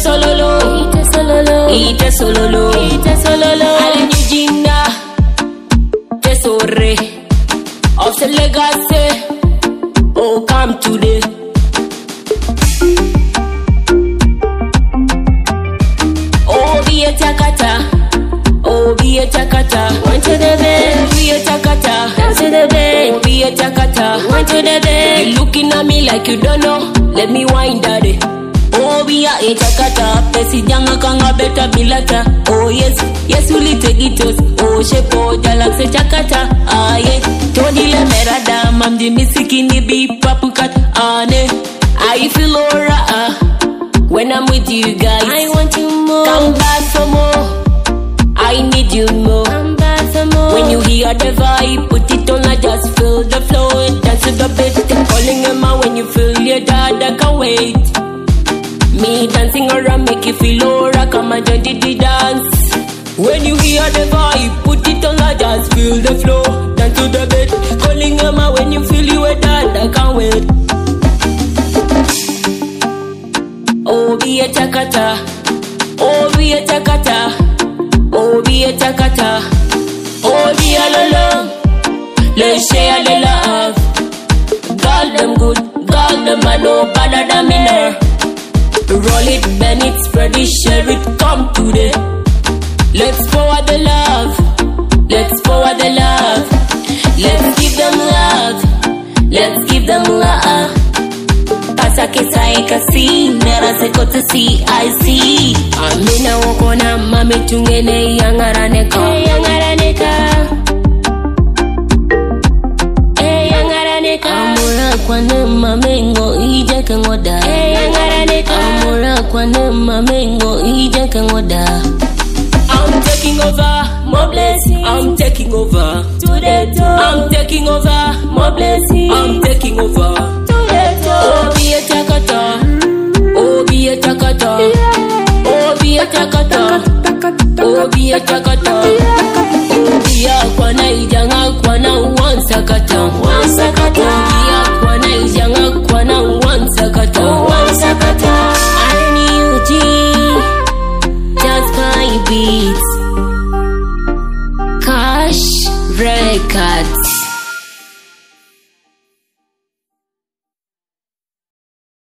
sololo, ite sololo. Ale nyijinda, te sorre. Of the legacy, oh come today. Oh be a takata, oh be a takata. Went to the bed, be a takata. Dance to the bed, oh be a takata. Went to the bed. You looking at me like you don't know. Let me wind daddy. Oh be a takata. Pesi janga kanga beta bilata. Oh yes, yes ulite gitos. Oh shepo jalakse takata. Ah yeah. Todi le merada, mam di misikini bi papukat ane. I feel alright when I'm with you guys. I want you more. Come back for more. I need you more. Come back for more. When you hear the vibe, put it on. I just feel the flow. Dance to the beat. Calling him out when you feel your dad. I can't wait. Me dancing around make you feel alright. Come and join the dance. When you hear the vibe, put it on. I just feel the flow. Dance to the beat. Calling him out when you feel your dad. I can't wait. Oh be a takata, oh be a takata, oh be a takata, oh be a lolo. Let's share the love. Girl them good, girl them I know better than me now. Roll it, bend it, spread it, share it, come today. Let's forward the love, let's forward the love. Let's give them love, let's give them love. Kasa kesa ekasi, nera seko to see, I see. Amina wokona mami tungene yangaraneka. Yangaraneka. Yangaraneka. Amura kwane mamengo ije kengoda. Yangaraneka. Amura kwane mamengo ije kengoda. I'm taking over, more blessings. I'm taking over. To the door. I'm taking over, more blessings. I'm taking over. Oh be a takata, oh be a takata, oh be a takata, oh be a takata, oh be a kwana ijanga kwana wansakata, wansakata.